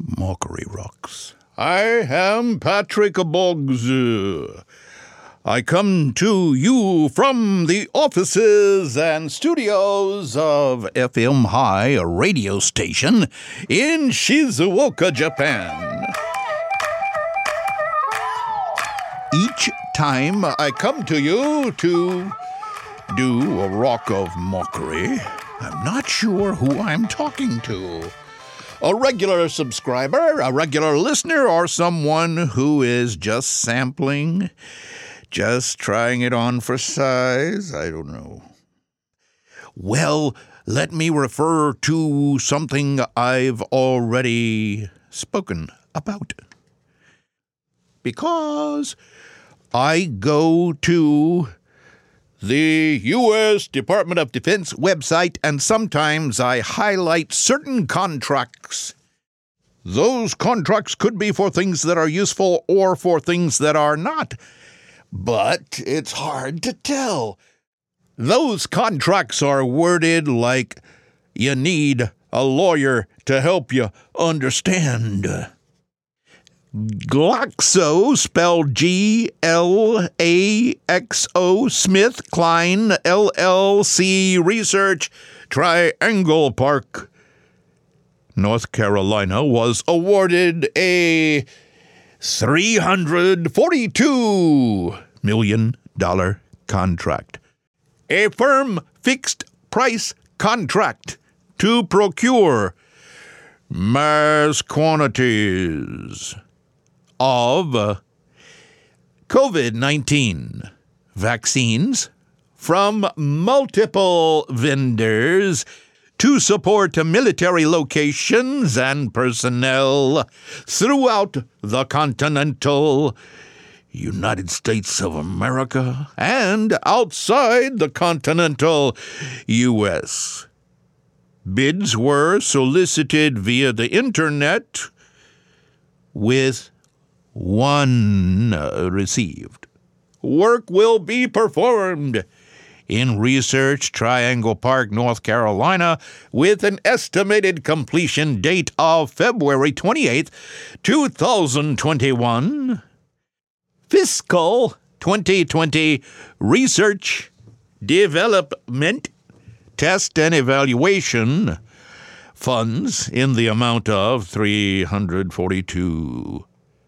Mockery Rocks. I am Patrick Boggs. I come to you from the offices and studios of FM High, a radio station in Shizuoka, Japan. Each time I come to you to do a rock of mockery, I'm not sure who I'm talking to. A regular subscriber, a regular listener, or someone who is just sampling, just trying it on for size? I don't know. Well, let me refer to something I've already spoken about. Because I go to the U.S. Department of Defense website, and sometimes I highlight certain contracts. Those contracts could be for things that are useful or for things that are not, but it's hard to tell. Those contracts are worded like you need a lawyer to help you understand. Glaxo, spelled Glaxo, Smith Kline, LLC Research, Triangle Park, North Carolina, was awarded a $342 million contract. A firm fixed price contract to procure mass quantities of COVID-19 vaccines from multiple vendors to support military locations and personnel throughout the continental United States of America and outside the continental U.S. Bids were solicited via the internet with one received. Work will be performed in Research Triangle Park, North Carolina, with an estimated completion date of February 28th, 2021. Fiscal 2020 Research, Development, Test and Evaluation funds in the amount of $342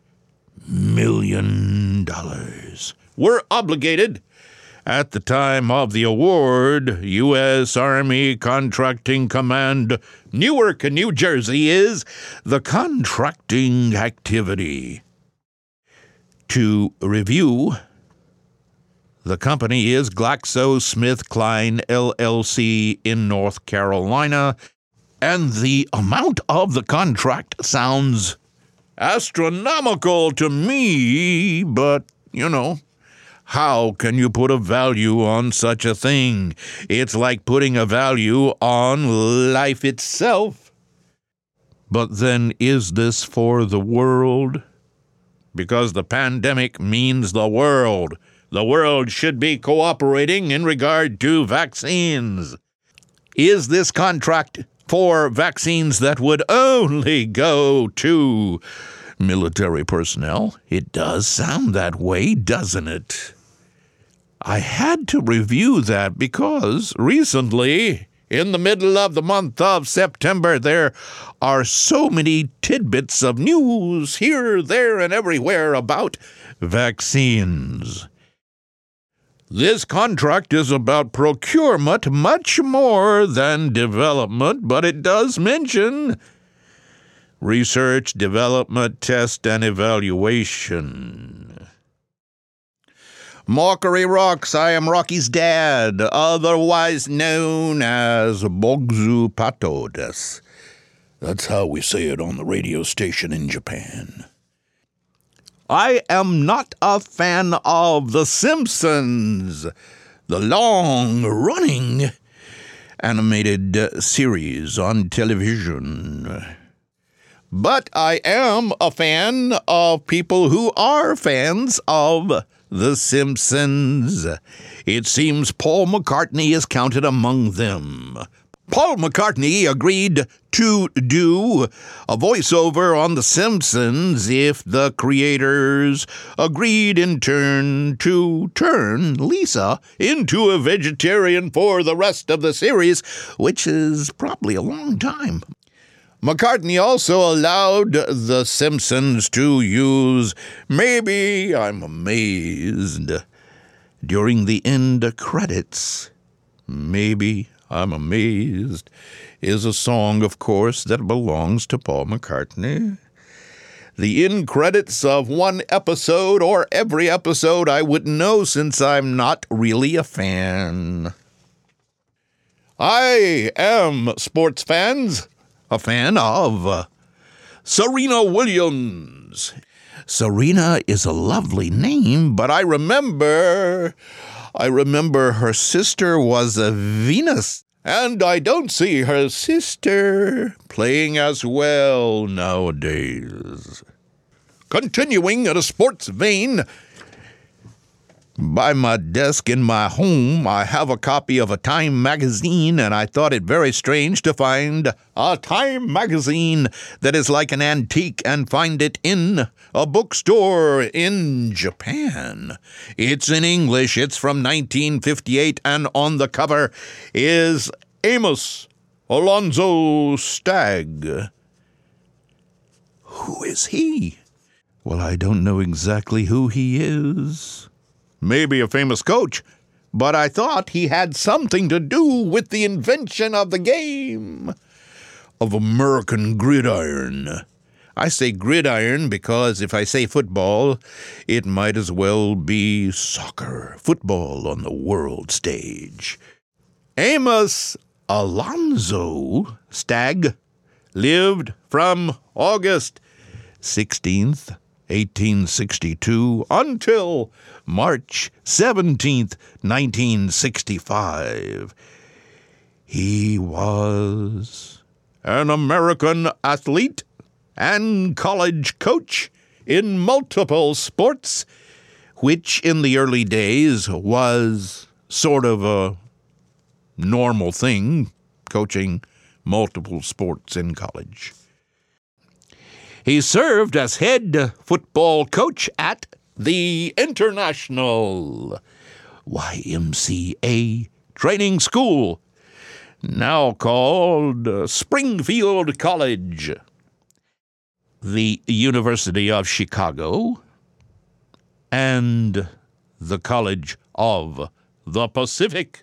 million were obligated at the time of the award. U.S. Army Contracting Command, Newark, New Jersey, is the contracting activity. To review, the company is GlaxoSmithKline, LLC in North Carolina, and the amount of the contract sounds astronomical to me, but, how can you put a value on such a thing? It's like putting a value on life itself. But then, is this for the world? Because the pandemic means the world. The world should be cooperating in regard to vaccines. Is this contract for vaccines that would only go to military personnel? It does sound that way, doesn't it? I had to review that because recently, in the middle of the month of September, there are so many tidbits of news here, there, and everywhere about vaccines. This contract is about procurement much more than development, but it does mention research, development, test, and evaluation. Mockery Rocks, I am Rocky's dad, otherwise known as Bogzu Pato desu. That's how we say it on the radio station in Japan. I am not a fan of The Simpsons, the long-running animated series on television. But I am a fan of people who are fans of The Simpsons. It seems Paul McCartney is counted among them. Paul McCartney agreed to do a voiceover on The Simpsons if the creators agreed in turn to turn Lisa into a vegetarian for the rest of the series, which is probably a long time. McCartney also allowed The Simpsons to use Maybe I'm Amazed during the end credits. Maybe I'm Amazed is a song, of course, that belongs to Paul McCartney. The end credits of one episode or every episode I wouldn't know since I'm not really a fan. I am, sports fans, a fan of Serena Williams. Serena is a lovely name, but I remember her sister was a Venus, and I don't see her sister playing as well nowadays. Continuing in a sports vein, by my desk in my home, I have a copy of a Time magazine, and I thought it very strange to find a Time magazine that is like an antique and find it in a bookstore in Japan. It's in English, it's from 1958, and on the cover is Amos Alonzo Stagg. Who is he? Well, I don't know exactly who he is. Maybe a famous coach, but I thought he had something to do with the invention of the game of American gridiron. I say gridiron because if I say football, it might as well be soccer, football on the world stage. Amos Alonzo Stagg lived from August 16th, 1862 until March 17th, 1965. He was an American athlete and college coach in multiple sports, which in the early days was sort of a normal thing, coaching multiple sports in college. He served as head football coach at the International YMCA Training School, now called Springfield College, the University of Chicago, and the College of the Pacific,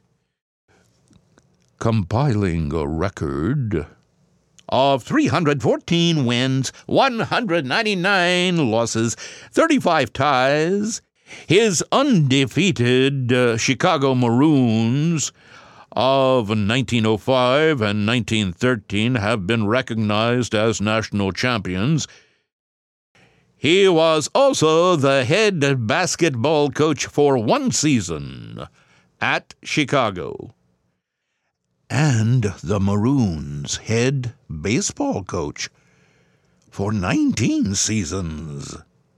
compiling a record of 314 wins, 199 losses, 35 ties. His undefeated Chicago Maroons of 1905 and 1913 have been recognized as national champions. He was also the head basketball coach for one season at Chicago, and the Maroons' head baseball coach for 19 seasons.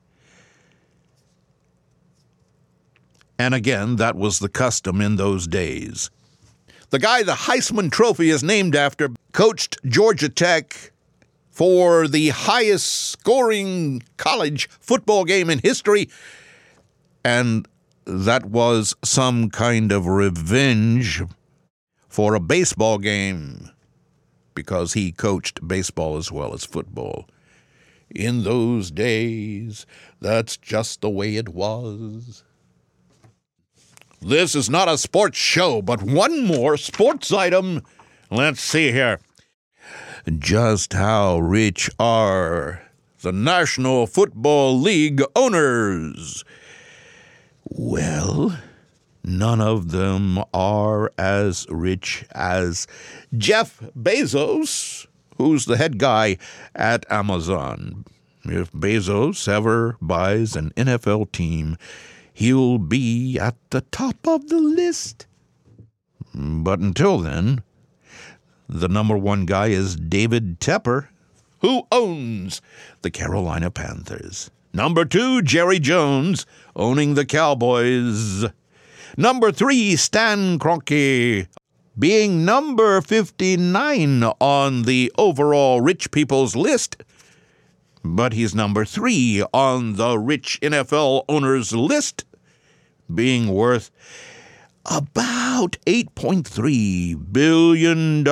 And again, that was the custom in those days. The guy the Heisman Trophy is named after coached Georgia Tech for the highest scoring college football game in history, and that was some kind of revenge for a baseball game, because he coached baseball as well as football. In those days, that's just the way it was. This is not a sports show, but one more sports item. Let's see here. Just how rich are the National Football League owners? Well, none of them are as rich as Jeff Bezos, who's the head guy at Amazon. If Bezos ever buys an NFL team, he'll be at the top of the list. But until then, the number one guy is David Tepper, who owns the Carolina Panthers. Number 2, Jerry Jones, owning the Cowboys. Number 3, Stan Kroenke, being number 59 on the overall rich people's list. But he's number 3 on the rich NFL owners list, being worth about $8.3 billion.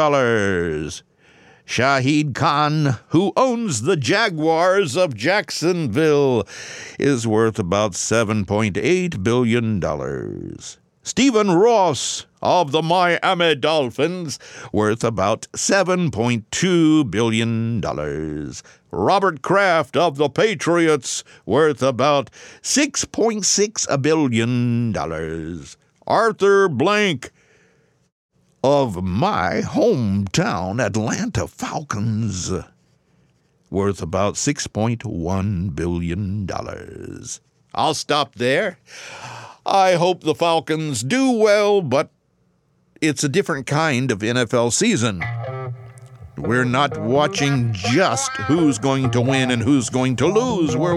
Shahid Khan, who owns the Jaguars of Jacksonville, is worth about $7.8 billion. Stephen Ross of the Miami Dolphins, worth about $7.2 billion. Robert Kraft of the Patriots, worth about $6.6 billion. Arthur Blank of my hometown Atlanta Falcons, worth about $6.1 billion. I'll stop there. I hope the Falcons do well, but it's a different kind of NFL season. We're not watching just who's going to win and who's going to lose. We're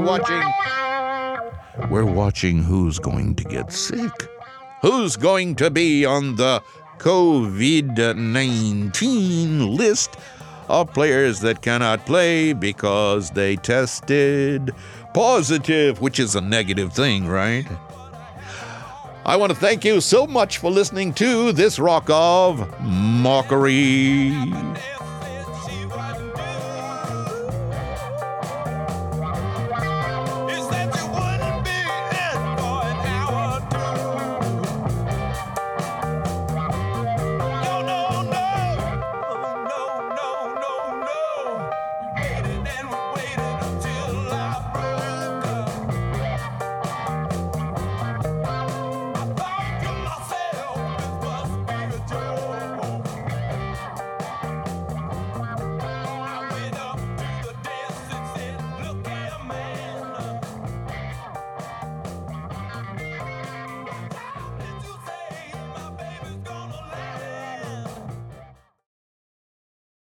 watching who's going to get sick. Who's going to be on the COVID-19 list of players that cannot play because they tested positive, which is a negative thing, right? I want to thank you so much for listening to this Rock of Mockery.